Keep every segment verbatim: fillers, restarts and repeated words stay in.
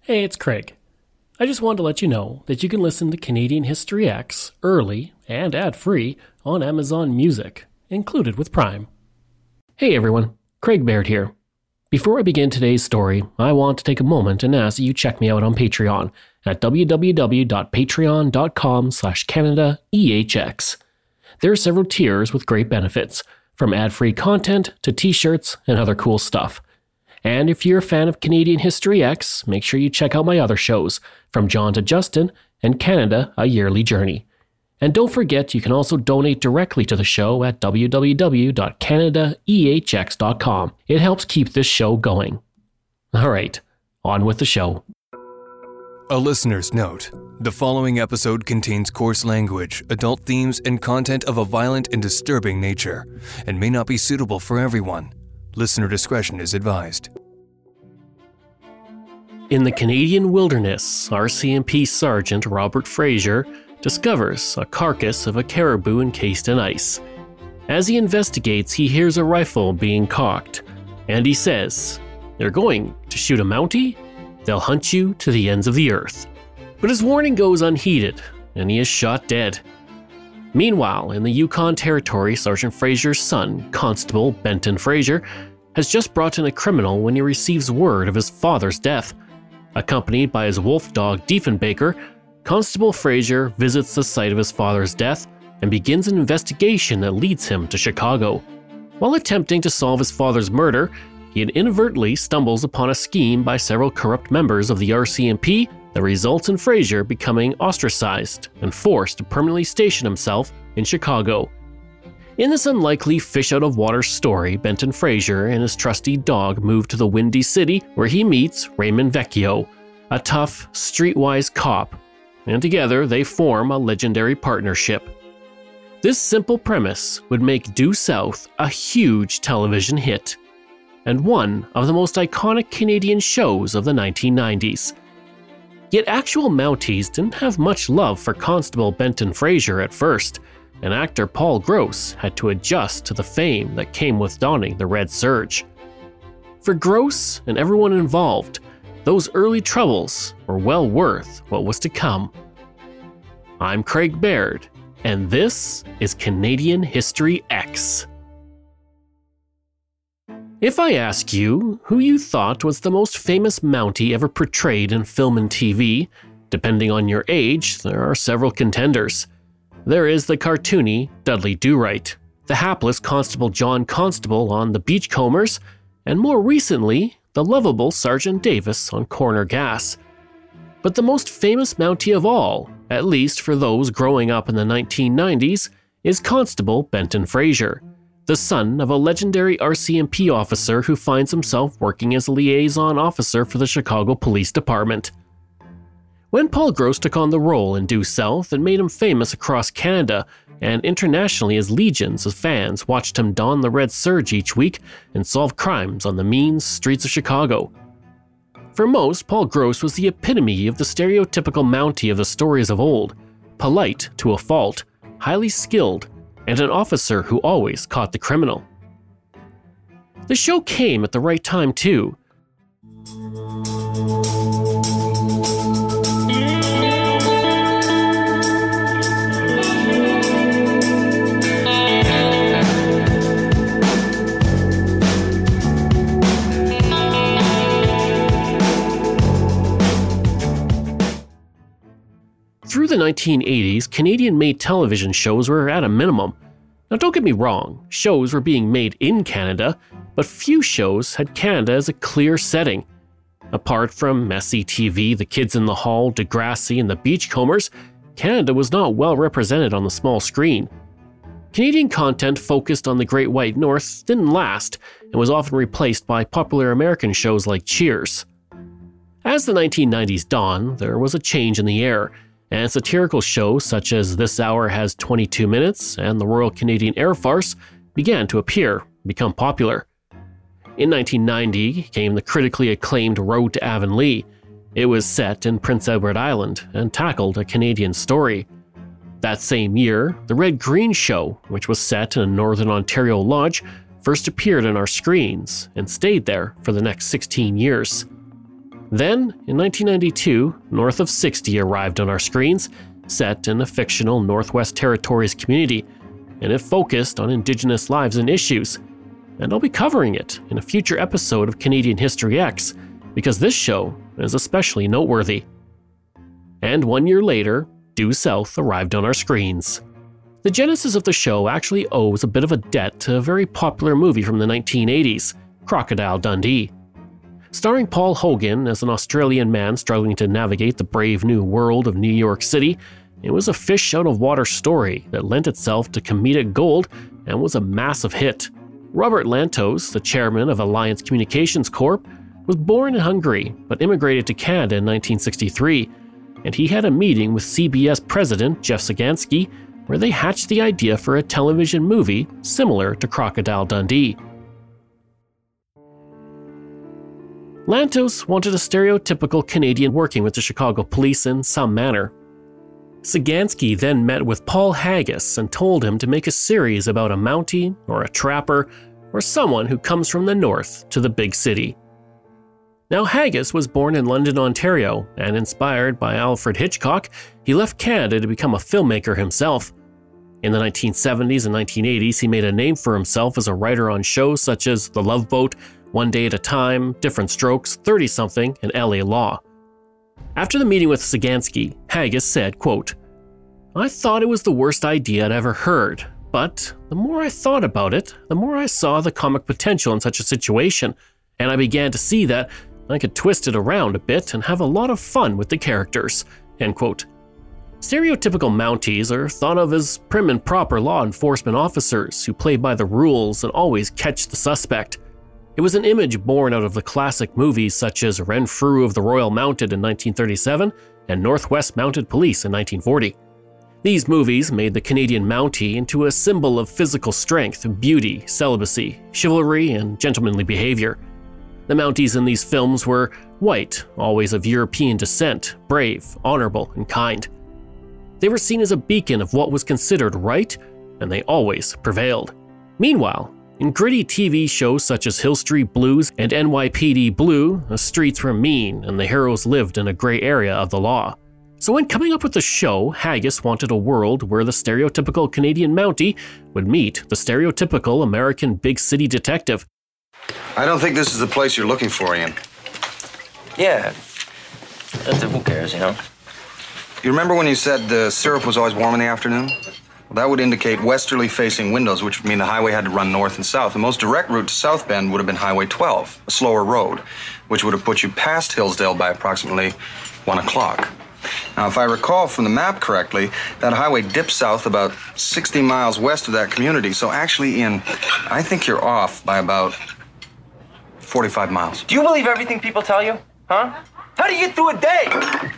Hey, it's Craig. I just wanted to let you know that you can listen to Canadian History X early and ad-free on Amazon Music, included with Prime. Hey everyone, Craig Baird here. Before I begin today's story, I want to take a moment and ask that you check me out on Patreon at www.patreon.com slash CanadaEHX. There are several tiers with great benefits, from ad-free content to t-shirts and other cool stuff. And if you're a fan of Canadian History X, make sure you check out my other shows, From John to Justin and Canada, A Yearly Journey. And don't forget, you can also donate directly to the show at w w w dot canada e h x dot com. It helps keep this show going. All right, on with the show. A listener's note. The following episode contains coarse language, adult themes, and content of a violent and disturbing nature, and may not be suitable for everyone. Listener discretion is advised. In the Canadian wilderness, R C M P Sergeant Robert Fraser discovers a carcass of a caribou encased in ice. As he investigates, he hears a rifle being cocked, and he says, "They're going to shoot a Mountie? They'll hunt you to the ends of the earth." But his warning goes unheeded, and he is shot dead. Meanwhile, in the Yukon Territory, Sergeant Fraser's son, Constable Benton Fraser, has just brought in a criminal when he receives word of his father's death. Accompanied by his wolf dog, Diefenbaker, Constable Fraser visits the site of his father's death and begins an investigation that leads him to Chicago. While attempting to solve his father's murder, he inadvertently stumbles upon a scheme by several corrupt members of the R C M P that results in Fraser becoming ostracized and forced to permanently station himself in Chicago. In this unlikely fish-out-of-water story, Benton Fraser and his trusty dog move to the Windy City, where he meets Raymond Vecchio, a tough, streetwise cop, and together they form a legendary partnership. This simple premise would make Due South a huge television hit, and one of the most iconic Canadian shows of the nineteen nineties. Yet actual Mounties didn't have much love for Constable Benton Fraser at first, and actor Paul Gross had to adjust to the fame that came with donning the red serge. For Gross and everyone involved, those early troubles were well worth what was to come. I'm Craig Baird, and this is Canadian History X. If I ask you who you thought was the most famous Mountie ever portrayed in film and T V, depending on your age, there are several contenders. There is the cartoony Dudley Do-Right, the hapless Constable John Constable on The Beachcombers, and more recently, the lovable Sergeant Davis on Corner Gas. But the most famous Mountie of all, at least for those growing up in the nineteen nineties, is Constable Benton Fraser, the son of a legendary R C M P officer who finds himself working as a liaison officer for the Chicago Police Department. When Paul Gross took on the role in Due South, it made him famous across Canada and internationally as legions of fans watched him don the red serge each week and solve crimes on the mean streets of Chicago. For most, Paul Gross was the epitome of the stereotypical Mountie of the stories of old, polite to a fault, highly skilled, and an officer who always caught the criminal. The show came at the right time too. Through the nineteen eighties, Canadian-made television shows were at a minimum. Now don't get me wrong, shows were being made in Canada, but few shows had Canada as a clear setting. Apart from messy T V, The Kids in the Hall, Degrassi, and The Beachcombers, Canada was not well represented on the small screen. Canadian content focused on the Great White North didn't last, and was often replaced by popular American shows like Cheers. As the nineteen nineties dawned, there was a change in the air, and satirical shows such as This Hour Has twenty-two minutes and the Royal Canadian Air Farce began to appear and become popular. In nineteen ninety came the critically acclaimed Road to Avonlea. It was set in Prince Edward Island and tackled a Canadian story. That same year, The Red Green Show, which was set in a Northern Ontario lodge, first appeared on our screens and stayed there for the next sixteen years. Then, in nineteen ninety-two, North of sixty arrived on our screens, set in a fictional Northwest Territories community, and it focused on Indigenous lives and issues. And I'll be covering it in a future episode of Canadian History X, because this show is especially noteworthy. And one year later, Due South arrived on our screens. The genesis of the show actually owes a bit of a debt to a very popular movie from the nineteen eighties, Crocodile Dundee. Starring Paul Hogan as an Australian man struggling to navigate the brave new world of New York City, it was a fish-out-of-water story that lent itself to comedic gold and was a massive hit. Robert Lantos, the chairman of Alliance Communications Corp, was born in Hungary but immigrated to Canada in nineteen sixty-three, and he had a meeting with C B S president Jeff Sagansky where they hatched the idea for a television movie similar to Crocodile Dundee. Lantos wanted a stereotypical Canadian working with the Chicago police in some manner. Sagansky then met with Paul Haggis and told him to make a series about a Mountie or a trapper or someone who comes from the north to the big city. Now, Haggis was born in London, Ontario, and inspired by Alfred Hitchcock, he left Canada to become a filmmaker himself. In the nineteen seventies and nineteen eighties, he made a name for himself as a writer on shows such as The Love Boat, One Day at a Time, Different Strokes, thirty-something, and L A Law. After the meeting with Sagansky, Haggis said, quote, "I thought it was the worst idea I'd ever heard, but the more I thought about it, the more I saw the comic potential in such a situation, and I began to see that I could twist it around a bit and have a lot of fun with the characters." End quote. Stereotypical Mounties are thought of as prim and proper law enforcement officers who play by the rules and always catch the suspect. It was an image born out of the classic movies such as Renfrew of the Royal Mounted in nineteen thirty-seven and Northwest Mounted Police in nineteen forty. These movies made the Canadian Mountie into a symbol of physical strength, beauty, celibacy, chivalry, and gentlemanly behavior. The Mounties in these films were white, always of European descent, brave, honorable, and kind. They were seen as a beacon of what was considered right, and they always prevailed. Meanwhile, in gritty T V shows such as Hill Street Blues and N Y P D Blue, the streets were mean and the heroes lived in a gray area of the law. So when coming up with the show, Haggis wanted a world where the stereotypical Canadian Mountie would meet the stereotypical American big city detective. I don't think this is the place you're looking for, Ian. Yeah. Who cares, you know? You remember when you said the syrup was always warm in the afternoon? Well, that would indicate westerly facing windows, which would mean the highway had to run north and south. The most direct route to South Bend would have been Highway twelve, a slower road, which would have put you past Hillsdale by approximately one o'clock. Now, if I recall from the map correctly, that highway dips south about sixty miles west of that community. So actually, Ian, I think you're off by about forty-five miles. Do you believe everything people tell you? Huh? How do you get through a day?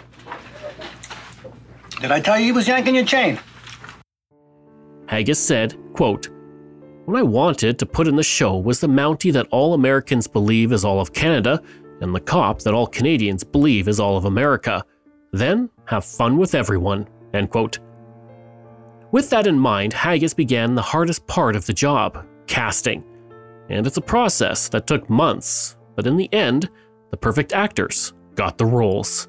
Did I tell you he was yanking your chain? Haggis said, quote, "What I wanted to put in the show was the Mountie that all Americans believe is all of Canada, and the cop that all Canadians believe is all of America. Then have fun with everyone." End quote. With that in mind, Haggis began the hardest part of the job, casting. And it's a process that took months, but in the end, the perfect actors got the roles.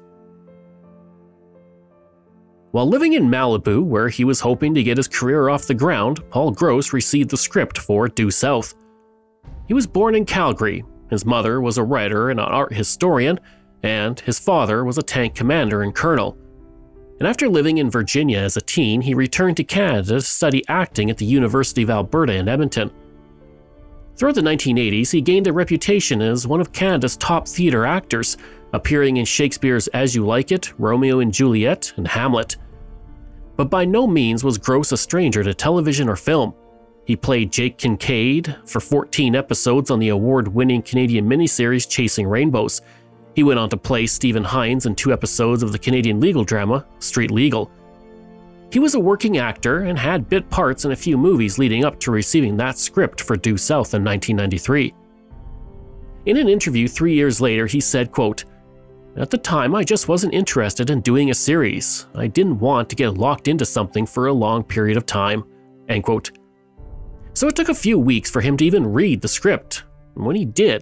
While living in Malibu, where he was hoping to get his career off the ground, Paul Gross received the script for Due South. He was born in Calgary. His mother was a writer and an art historian, and his father was a tank commander and colonel. And after living in Virginia as a teen, he returned to Canada to study acting at the University of Alberta in Edmonton. Throughout the nineteen eighties, he gained a reputation as one of Canada's top theatre actors, appearing in Shakespeare's As You Like It, Romeo and Juliet, and Hamlet. But by no means was Gross a stranger to television or film. He played Jake Kincaid for fourteen episodes on the award-winning Canadian miniseries Chasing Rainbows. He went on to play Stephen Hines in two episodes of the Canadian legal drama Street Legal. He was a working actor and had bit parts in a few movies leading up to receiving that script for Due South in nineteen ninety-three. In an interview three years later, he said, quote, "At the time, I just wasn't interested in doing a series. I didn't want to get locked into something for a long period of time." End quote. So it took a few weeks for him to even read the script. And when he did,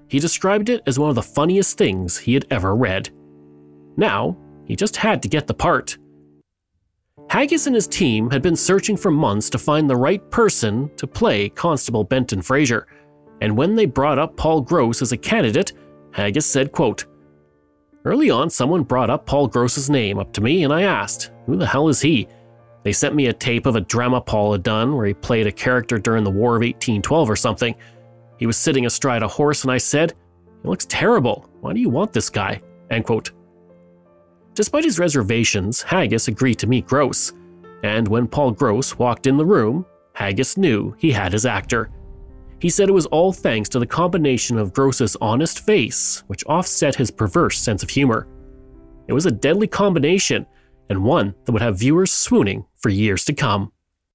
He described it as one of the funniest things he had ever read. Now, he just had to get the part. Haggis and his team had been searching for months to find the right person to play Constable Benton Fraser, and when they brought up Paul Gross as a candidate, Haggis said, quote, "Early on, someone brought up Paul Gross's name up to me, and I asked, who the hell is he? They sent me a tape of a drama Paul had done where he played a character during the War of eighteen twelve or something. He was sitting astride a horse, and I said, he looks terrible. Why do you want this guy?" End quote. Despite his reservations, Haggis agreed to meet Gross, and when Paul Gross walked in the room, Haggis knew he had his actor. He said it was all thanks to the combination of Gross's honest face, which offset his perverse sense of humor. It was a deadly combination, and one that would have viewers swooning for years to come.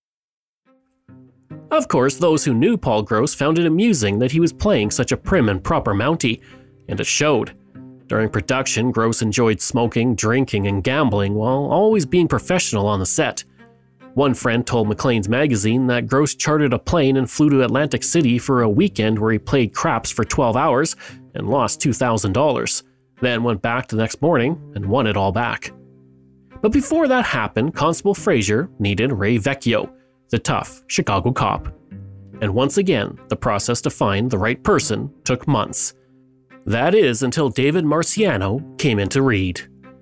Of course, those who knew Paul Gross found it amusing that he was playing such a prim and proper Mountie, and it showed. During production, Gross enjoyed smoking, drinking, and gambling while always being professional on the set. One friend told Maclean's magazine that Gross chartered a plane and flew to Atlantic City for a weekend where he played craps for twelve hours and lost two thousand dollars, then went back the next morning and won it all back. But before that happened, Constable Fraser needed Ray Vecchio, the tough Chicago cop. And once again, the process to find the right person took months. That is until David Marciano came in to read.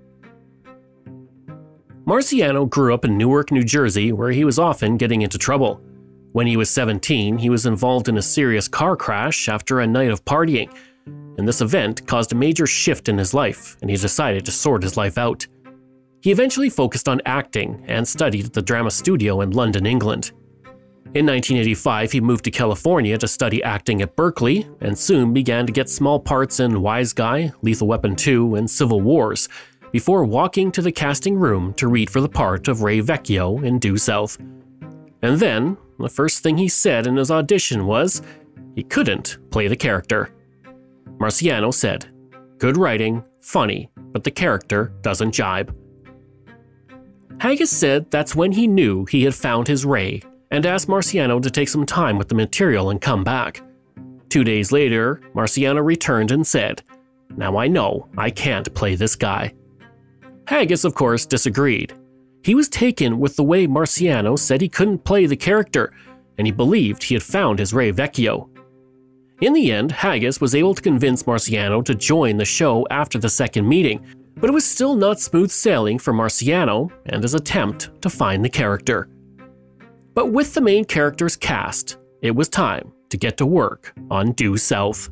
Marciano grew up in Newark, New Jersey, where he was often getting into trouble. When he was seventeen, he was involved in a serious car crash after a night of partying, and this event caused a major shift in his life, and he decided to sort his life out. He eventually focused on acting and studied at the Drama Studio in London, England. In nineteen eighty-five, he moved to California to study acting at Berkeley, and soon began to get small parts in Wise Guy, Lethal Weapon two, and Civil Wars, before walking to the casting room to read for the part of Ray Vecchio in Due South. And then, the first thing he said in his audition was, he couldn't play the character. Marciano said, "Good writing, funny, but the character doesn't jibe." Haggis said that's when he knew he had found his Ray, and asked Marciano to take some time with the material and come back. Two days later, Marciano returned and said, "Now I know I can't play this guy." Haggis, of course, disagreed. He was taken with the way Marciano said he couldn't play the character, and he believed he had found his Ray Vecchio. In the end, Haggis was able to convince Marciano to join the show after the second meeting, but it was still not smooth sailing for Marciano and his attempt to find the character. But with the main characters cast, it was time to get to work on Due South.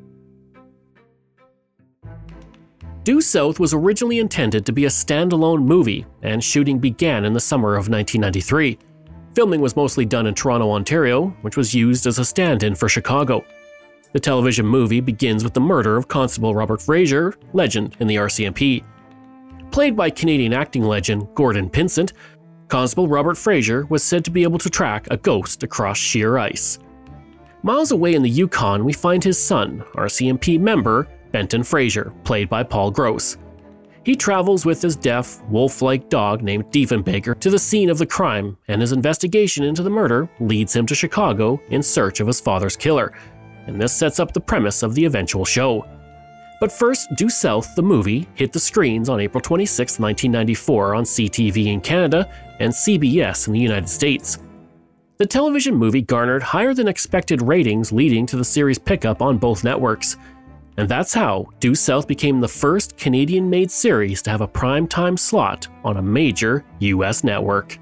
Due South was originally intended to be a standalone movie, and shooting began in the summer of nineteen ninety-three. Filming was mostly done in Toronto, Ontario, which was used as a stand-in for Chicago. The television movie begins with the murder of Constable Robert Fraser, legend in the R C M P. Played by Canadian acting legend Gordon Pinsent, Constable Robert Fraser was said to be able to track a ghost across sheer ice. Miles away in the Yukon, we find his son, R C M P member Benton Fraser, played by Paul Gross. He travels with his deaf, wolf-like dog named Diefenbaker to the scene of the crime, and his investigation into the murder leads him to Chicago in search of his father's killer, and this sets up the premise of the eventual show. But first, Due South, the movie, hit the screens on April twenty-sixth, nineteen ninety-four on C T V in Canada and C B S in the United States. The television movie garnered higher than expected ratings, leading to the series pickup on both networks. And that's how Due South became the first Canadian-made series to have a prime-time slot on a major U S network.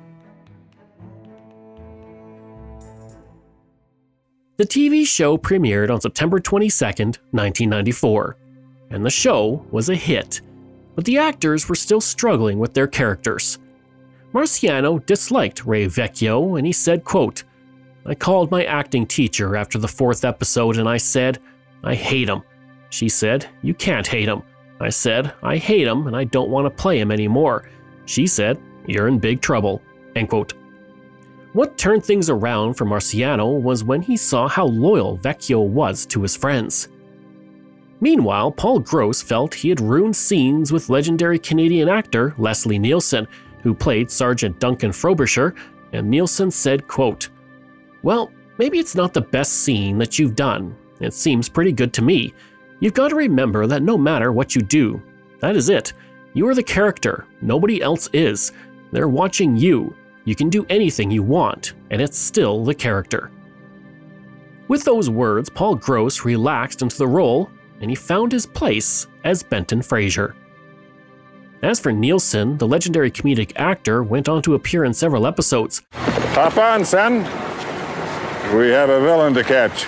The T V show premiered on September twenty-second, nineteen ninety-four, and the show was a hit, but the actors were still struggling with their characters. Marciano disliked Ray Vecchio, and he said, quote, "I called my acting teacher after the fourth episode and I said, I hate him. She said, you can't hate him. I said, I hate him and I don't want to play him anymore. She said, you're in big trouble." End quote. What turned things around for Marciano was when he saw how loyal Vecchio was to his friends. Meanwhile, Paul Gross felt he had ruined scenes with legendary Canadian actor Leslie Nielsen, who played Sergeant Duncan Frobisher, and Nielsen said, quote, "Well, maybe it's not the best scene that you've done. It seems pretty good to me. You've got to remember that no matter what you do, that is it. You are the character, nobody else is. They're watching you. You can do anything you want, and it's still the character. With those words, Paul Gross relaxed into the role, and he found his place as Benton Fraser. As for Nielsen, the legendary comedic actor went on to appear in several episodes. Hop on, son. We have a villain to catch.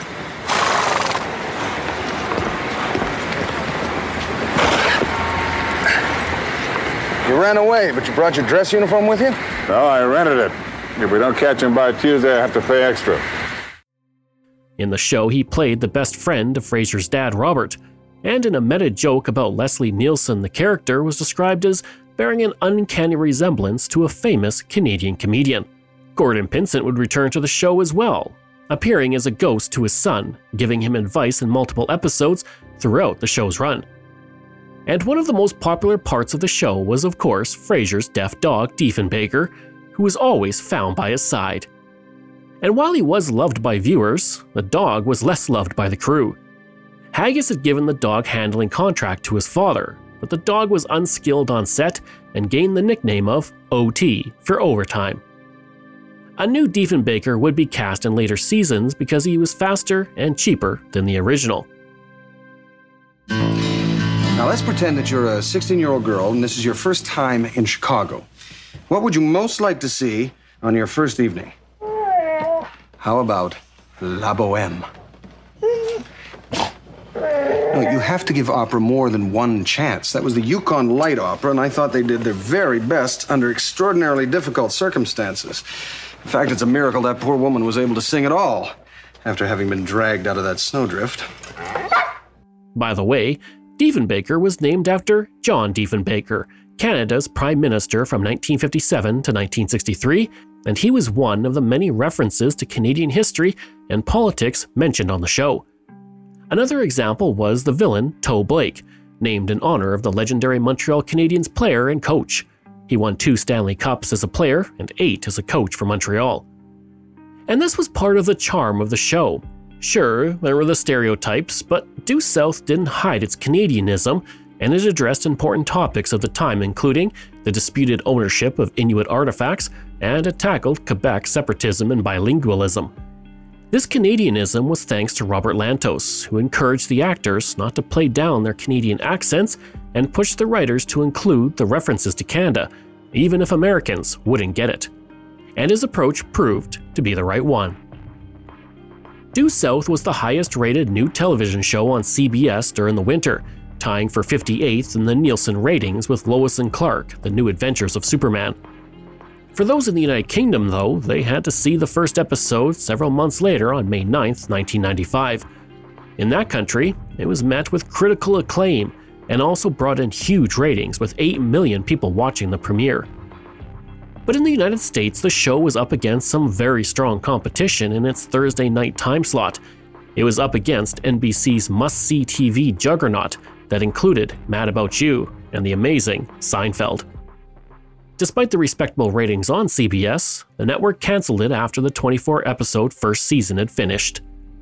You ran away, but you brought your dress uniform with you? No, I rented it. If we don't catch him by Tuesday, I have to pay extra. In the show, he played the best friend of Fraser's dad, Robert, and in a meta joke about Leslie Nielsen, the character was described as bearing an uncanny resemblance to a famous Canadian comedian. Gordon Pinsent would return to the show as well, appearing as a ghost to his son, giving him advice in multiple episodes throughout the show's run. And one of the most popular parts of the show was, of course, Fraser's deaf dog, Diefenbaker, who was always found by his side. And while he was loved by viewers, the dog was less loved by the crew. Haggis had given the dog handling contract to his father, but the dog was unskilled on set and gained the nickname of O T for overtime. A new Diefenbaker would be cast in later seasons because he was faster and cheaper than the original. Now let's pretend that you're a sixteen-year-old girl and this is your first time in Chicago. What would you most like to see on your first evening? How about La Boheme? No, you have to give opera more than one chance. That was the Yukon Light Opera, and I thought they did their very best under extraordinarily difficult circumstances. In fact, it's a miracle that poor woman was able to sing at all after having been dragged out of that snowdrift. By the way, Diefenbaker was named after John Diefenbaker, Canada's Prime Minister from nineteen fifty-seven to nineteen sixty-three, and he was one of the many references to Canadian history and politics mentioned on the show. Another example was the villain Toe Blake, named in honor of the legendary Montreal Canadiens player and coach. He won two Stanley Cups as a player and eight as a coach for Montreal. And this was part of the charm of the show. Sure, there were the stereotypes, but Due South didn't hide its Canadianism, and it addressed important topics of the time, including the disputed ownership of Inuit artifacts, and it tackled Quebec separatism and bilingualism. This Canadianism was thanks to Robert Lantos, who encouraged the actors not to play down their Canadian accents and pushed the writers to include the references to Canada, even if Americans wouldn't get it. And his approach proved to be the right one. Due South was the highest-rated new television show on C B S during the winter, tying for fifty-eighth in the Nielsen ratings with Lois and Clark, The New Adventures of Superman. For those in the United Kingdom, though, they had to see the first episode several months later on May ninth, nineteen ninety-five. In that country, it was met with critical acclaim and also brought in huge ratings with eight million people watching the premiere. But in the United States, the show was up against some very strong competition in its Thursday night time slot. It was up against N B C's must-see T V juggernaut that included Mad About You and the amazing Seinfeld. Despite the respectable ratings on C B S, the network canceled it after the twenty-four episode first season had finished.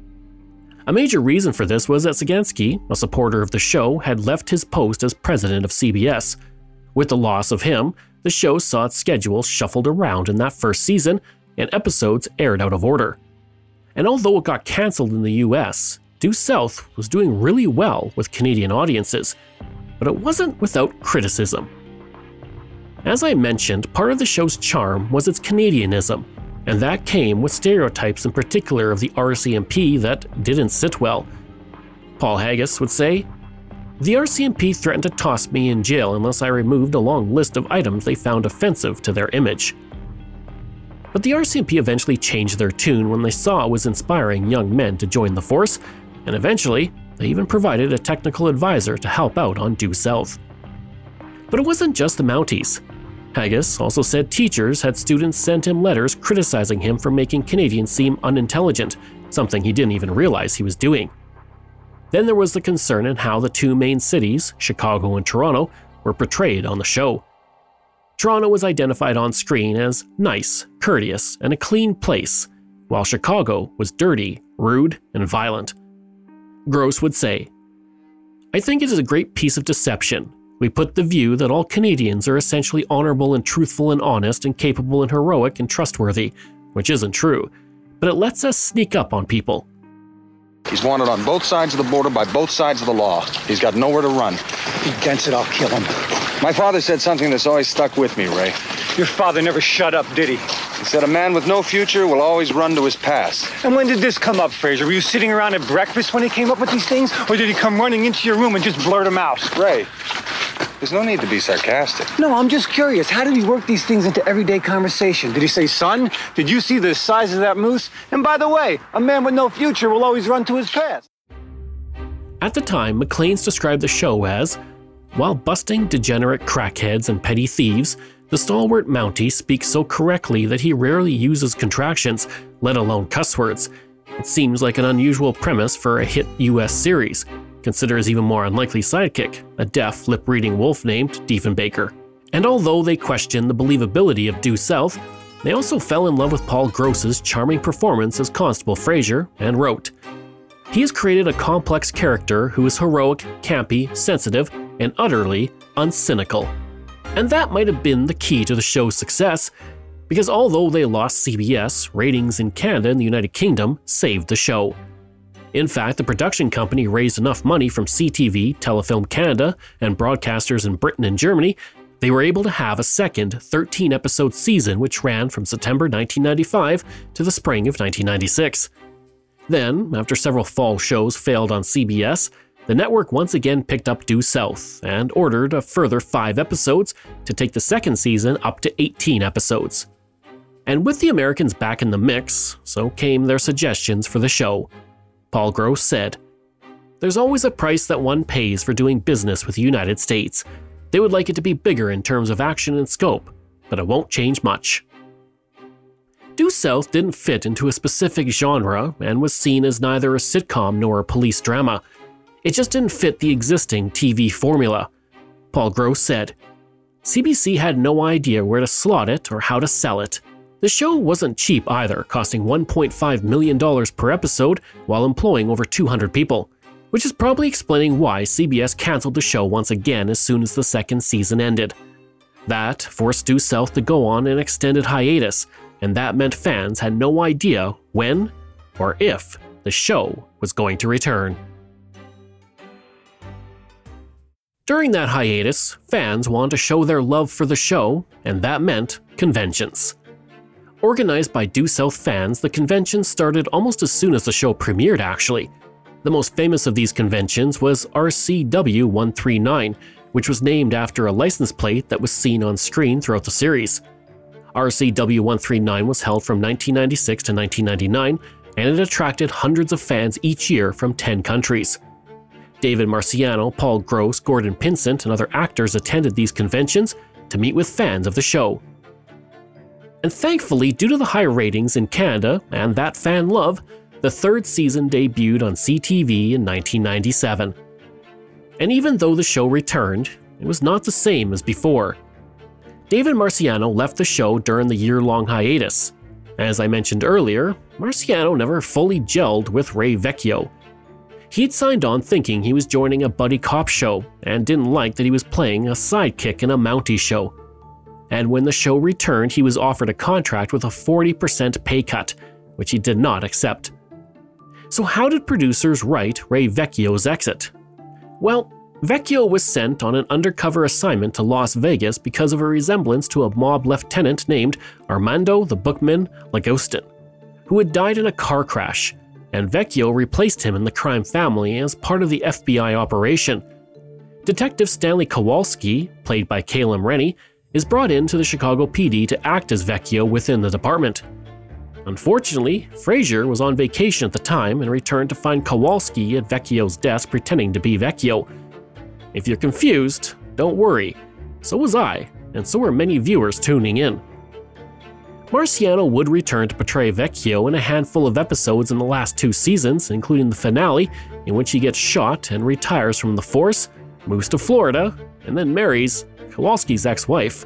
A major reason for this was that Sagansky, a supporter of the show, had left his post as president of C B S. With the loss of him, the show saw its schedule shuffled around in that first season, and episodes aired out of order. And although it got cancelled in the U S, Due South was doing really well with Canadian audiences, but it wasn't without criticism. As I mentioned, part of the show's charm was its Canadianism, and that came with stereotypes in particular of the R C M P that didn't sit well. Paul Haggis would say, "The R C M P threatened to toss me in jail unless I removed a long list of items they found offensive to their image." But the R C M P eventually changed their tune when they saw it was inspiring young men to join the force, and eventually, they even provided a technical advisor to help out on Due South. But it wasn't just the Mounties. Haggis also said teachers had students send him letters criticizing him for making Canadians seem unintelligent, something he didn't even realize he was doing. Then there was the concern in how the two main cities, Chicago and Toronto, were portrayed on the show. Toronto was identified on screen as nice, courteous, and a clean place, while Chicago was dirty, rude, and violent. Gross would say, I think it is a great piece of deception. We put the view that all Canadians are essentially honorable and truthful and honest and capable and heroic and trustworthy, which isn't true, but it lets us sneak up on people. He's wanted on both sides of the border by both sides of the law. He's got nowhere to run. If he gets it, I'll kill him. My father said something that's always stuck with me, Ray. Your father never shut up, did he? He said a man with no future will always run to his past. And when did this come up, Fraser? Were you sitting around at breakfast when he came up with these things? Or did he come running into your room and just blurt them out? Ray, there's no need to be sarcastic. No, I'm just curious. How did he work these things into everyday conversation? Did he say, son, did you see the size of that moose? And by the way, a man with no future will always run to his past. At the time, Maclean's described the show as, while busting degenerate crackheads and petty thieves, the stalwart Mountie speaks so correctly that he rarely uses contractions, let alone cuss words. It seems like an unusual premise for a hit U S series. Consider his even more unlikely sidekick, a deaf, lip-reading wolf named Diefenbaker. And although they question the believability of Due South, they also fell in love with Paul Gross's charming performance as Constable Fraser and wrote, "He has created a complex character who is heroic, campy, sensitive, and utterly uncynical." And that might have been the key to the show's success, because although they lost C B S, ratings in Canada and the United Kingdom saved the show. In fact, the production company raised enough money from C T V, Telefilm Canada, and broadcasters in Britain and Germany, they were able to have a second thirteen-episode season which ran from September nineteen ninety-five to the spring of nineteen ninety-six. Then, after several fall shows failed on C B S, the network once again picked up Due South and ordered a further five episodes to take the second season up to eighteen episodes. And with the Americans back in the mix, so came their suggestions for the show. Paul Gross said, "There's always a price that one pays for doing business with the United States. They would like it to be bigger in terms of action and scope, but it won't change much." Due South didn't fit into a specific genre and was seen as neither a sitcom nor a police drama. It just didn't fit the existing T V formula. Paul Gross said, "C B C had no idea where to slot it or how to sell it. The show wasn't cheap either, costing one point five million dollars per episode while employing over two hundred people, which is probably explaining why C B S canceled the show once again as soon as the second season ended. That forced Due South to go on an extended hiatus, and that meant fans had no idea when or if the show was going to return. During that hiatus, fans wanted to show their love for the show, and that meant conventions. Organized by Due South fans, the convention started almost as soon as the show premiered, actually. The most famous of these conventions was R C W one thirty-nine, which was named after a license plate that was seen on screen throughout the series. R C W one thirty-nine was held from nineteen ninety-six to nineteen ninety-nine, and it attracted hundreds of fans each year from ten countries. David Marciano, Paul Gross, Gordon Pinsent, and other actors attended these conventions to meet with fans of the show. And thankfully, due to the high ratings in Canada and that fan love, the third season debuted on C T V in nineteen ninety-seven. And even though the show returned, it was not the same as before. David Marciano left the show during the year-long hiatus. As I mentioned earlier, Marciano never fully gelled with Ray Vecchio. He'd signed on thinking he was joining a buddy cop show and didn't like that he was playing a sidekick in a Mountie show. And when the show returned, he was offered a contract with a forty percent pay cut, which he did not accept. So how did producers write Ray Vecchio's exit? Well, Vecchio was sent on an undercover assignment to Las Vegas because of a resemblance to a mob lieutenant named Armando the Bookman Lagostin, who had died in a car crash, and Vecchio replaced him in the crime family as part of the F B I operation. Detective Stanley Kowalski, played by Calum Rennie, is brought into the Chicago P D to act as Vecchio within the department. Unfortunately, Fraser was on vacation at the time and returned to find Kowalski at Vecchio's desk pretending to be Vecchio. If you're confused, don't worry. So was I, and so were many viewers tuning in. Marciano would return to portray Vecchio in a handful of episodes in the last two seasons, including the finale, in which he gets shot and retires from the force, moves to Florida, and then marries Kowalski's ex-wife.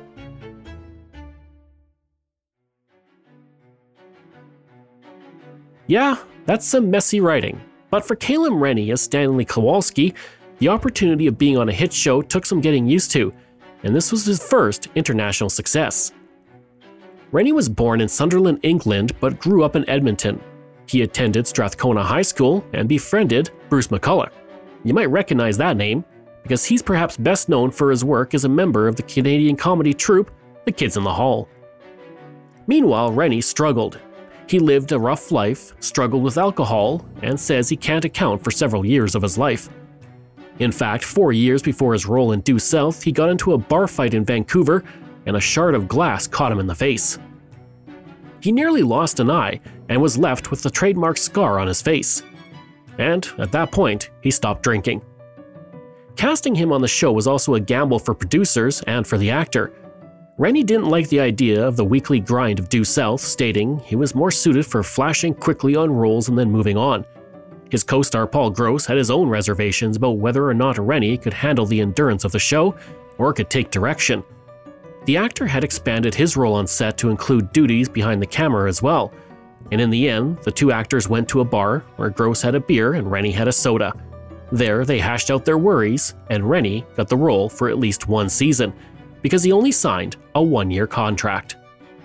Yeah, that's some messy writing, but for Calum Rennie as Stanley Kowalski, The opportunity of being on a hit show took some getting used to, and this was his first international success. Rennie was born in Sunderland, England, but grew up in Edmonton. He attended Strathcona High School and befriended Bruce McCulloch. You might recognize that name, because he's perhaps best known for his work as a member of the Canadian comedy troupe The Kids in the Hall. Meanwhile, Rennie struggled. He lived a rough life, struggled with alcohol, and says he can't account for several years of his life. In fact, four years before his role in Due South, he got into a bar fight in Vancouver, and a shard of glass caught him in the face. He nearly lost an eye and was left with the trademark scar on his face. And at that point, he stopped drinking. Casting him on the show was also a gamble for producers and for the actor. Rennie didn't like the idea of the weekly grind of Due South, stating he was more suited for flashing quickly on roles and then moving on. His co-star Paul Gross had his own reservations about whether or not Rennie could handle the endurance of the show or could take direction. The actor had expanded his role on set to include duties behind the camera as well, and in the end, the two actors went to a bar where Gross had a beer and Rennie had a soda. There, they hashed out their worries, and Rennie got the role for at least one season, because he only signed a one-year contract.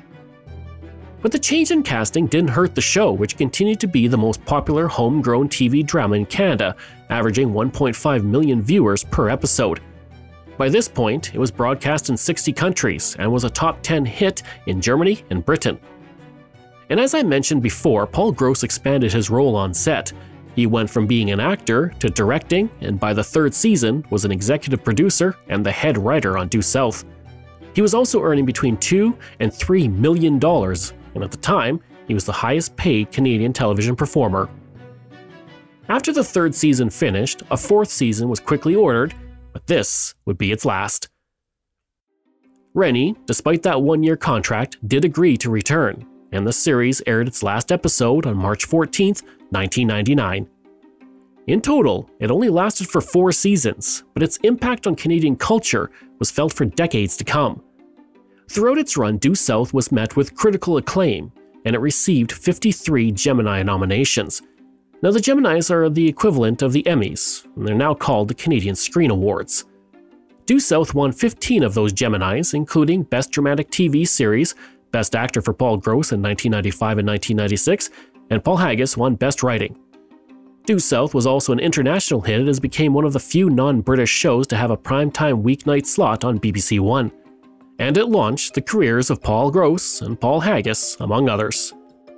But the change in casting didn't hurt the show, which continued to be the most popular homegrown T V drama in Canada, averaging one point five million viewers per episode. By this point, it was broadcast in sixty countries and was a top ten hit in Germany and Britain. And as I mentioned before, Paul Gross expanded his role on set. He went from being an actor to directing, and by the third season was an executive producer and the head writer on Due South. He was also earning between two and three million dollars, and at the time, he was the highest paid Canadian television performer. After the third season finished, a fourth season was quickly ordered, but this would be its last. Rennie, despite that one-year contract, did agree to return, and the series aired its last episode on March fourteenth, nineteen ninety-nine. In total, it only lasted for four seasons, but its impact on Canadian culture was felt for decades to come. Throughout its run, Due South was met with critical acclaim, and it received fifty-three Gemini nominations. Now, the Geminis are the equivalent of the Emmys, and they're now called the Canadian Screen Awards. Due South won fifteen of those Geminis, including Best Dramatic T V Series, Best Actor for Paul Gross in nineteen ninety-five and nineteen ninety-six, and Paul Haggis won Best Writing. Due South was also an international hit as it became one of the few non-British shows to have a primetime weeknight slot on B B C One. And it launched the careers of Paul Gross and Paul Haggis, among others.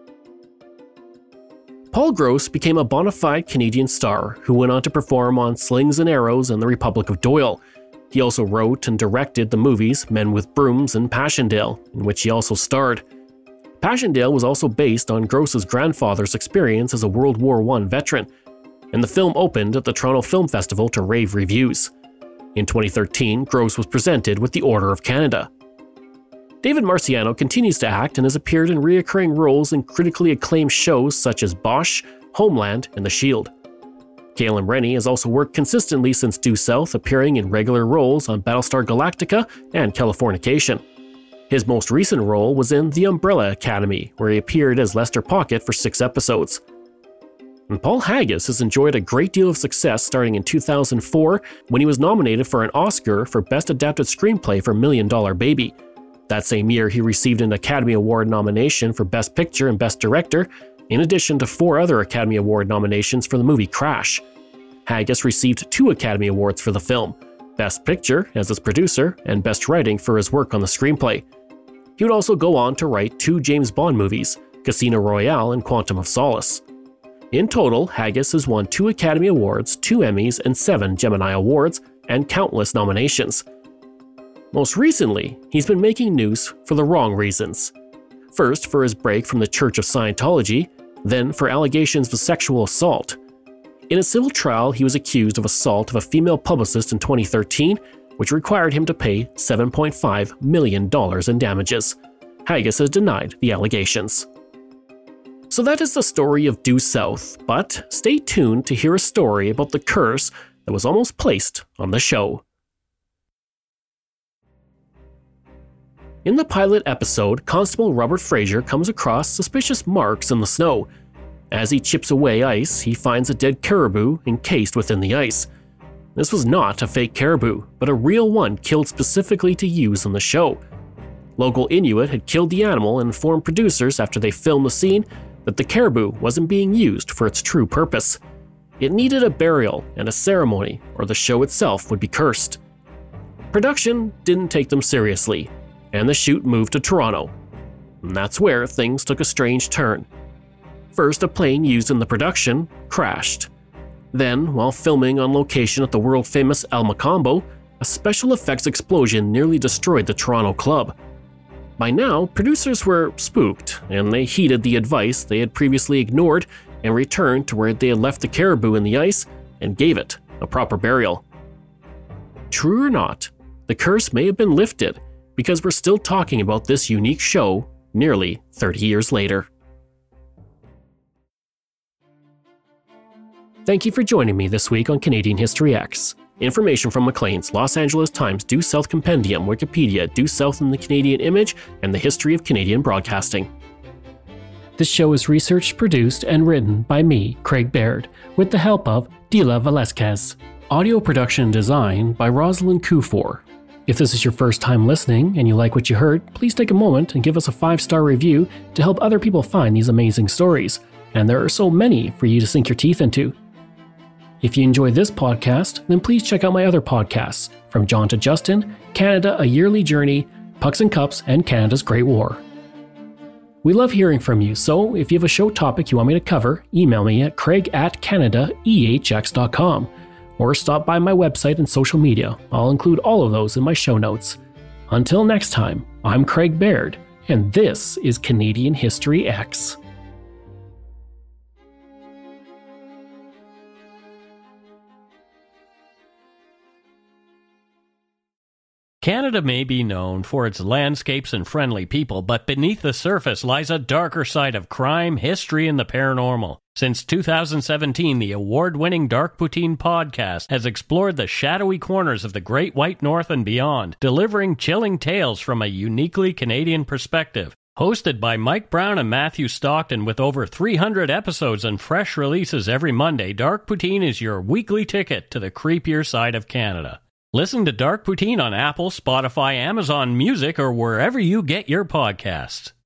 Paul Gross became a bona fide Canadian star who went on to perform on Slings and Arrows and The Republic of Doyle. He also wrote and directed the movies Men with Brooms and Passchendaele, in which he also starred. Passchendaele was also based on Gross's grandfather's experience as a World War One veteran, and the film opened at the Toronto Film Festival to rave reviews. In twenty thirteen, Gross was presented with the Order of Canada. David Marciano continues to act and has appeared in recurring roles in critically acclaimed shows such as Bosch, Homeland, and The Shield. Caitlin Rennie has also worked consistently since Due South, appearing in regular roles on Battlestar Galactica and Californication. His most recent role was in The Umbrella Academy, where he appeared as Lester Pocket for six episodes. And Paul Haggis has enjoyed a great deal of success starting in two thousand four when he was nominated for an Oscar for Best Adapted Screenplay for Million Dollar Baby. That same year, he received an Academy Award nomination for Best Picture and Best Director, in addition to four other Academy Award nominations for the movie Crash. Haggis received two Academy Awards for the film, Best Picture as its producer and Best Writing for his work on the screenplay. He would also go on to write two James Bond movies, Casino Royale and Quantum of Solace. In total, Haggis has won two Academy Awards, two Emmys, and seven Gemini Awards, and countless nominations. Most recently, he's been making news for the wrong reasons. First, for his break from the Church of Scientology, then for allegations of sexual assault. In a civil trial, he was accused of assault of a female publicist in twenty thirteen, which required him to pay seven point five million dollars in damages. Haggis has denied the allegations. So that is the story of Due South, but stay tuned to hear a story about the curse that was almost placed on the show. In the pilot episode, Constable Robert Fraser comes across suspicious marks in the snow. As he chips away ice, he finds a dead caribou encased within the ice. This was not a fake caribou, but a real one killed specifically to use on the show. Local Inuit had killed the animal and informed producers after they filmed the scene that the caribou wasn't being used for its true purpose. It needed a burial and a ceremony, or the show itself would be cursed. Production didn't take them seriously, and the shoot moved to Toronto. And that's where things took a strange turn. First, a plane used in the production crashed. Then, while filming on location at the world-famous El Mocambo, a special effects explosion nearly destroyed the Toronto club. By now, producers were spooked, and they heeded the advice they had previously ignored and returned to where they had left the caribou in the ice and gave it a proper burial. True or not, the curse may have been lifted because we're still talking about this unique show nearly thirty years later. Thank you for joining me this week on Canadian History X. Information from Maclean's Los Angeles Times Due South Compendium, Wikipedia, Due South in the Canadian Image, and the History of Canadian Broadcasting. This show is researched, produced, and written by me, Craig Baird, with the help of Dila Velasquez. Audio production and design by Rosalind Kufor. If this is your first time listening and you like what you heard, please take a moment and give us a five-star review to help other people find these amazing stories. And there are so many for you to sink your teeth into. If you enjoy this podcast, then please check out my other podcasts, From John to Justin, Canada, A Yearly Journey, Pucks and Cups, and Canada's Great War. We love hearing from you, so if you have a show topic you want me to cover, email me at craig at canada e h x dot com, or stop by my website and social media. I'll include all of those in my show notes. Until next time, I'm Craig Baird, and this is Canadian History X. Canada may be known for its landscapes and friendly people, but beneath the surface lies a darker side of crime, history, and the paranormal. Since two thousand seventeen, the award-winning Dark Poutine podcast has explored the shadowy corners of the Great White North and beyond, delivering chilling tales from a uniquely Canadian perspective. Hosted by Mike Brown and Matthew Stockton with over three hundred episodes and fresh releases every Monday, Dark Poutine is your weekly ticket to the creepier side of Canada. Listen to Dark Poutine on Apple, Spotify, Amazon Music, or wherever you get your podcasts.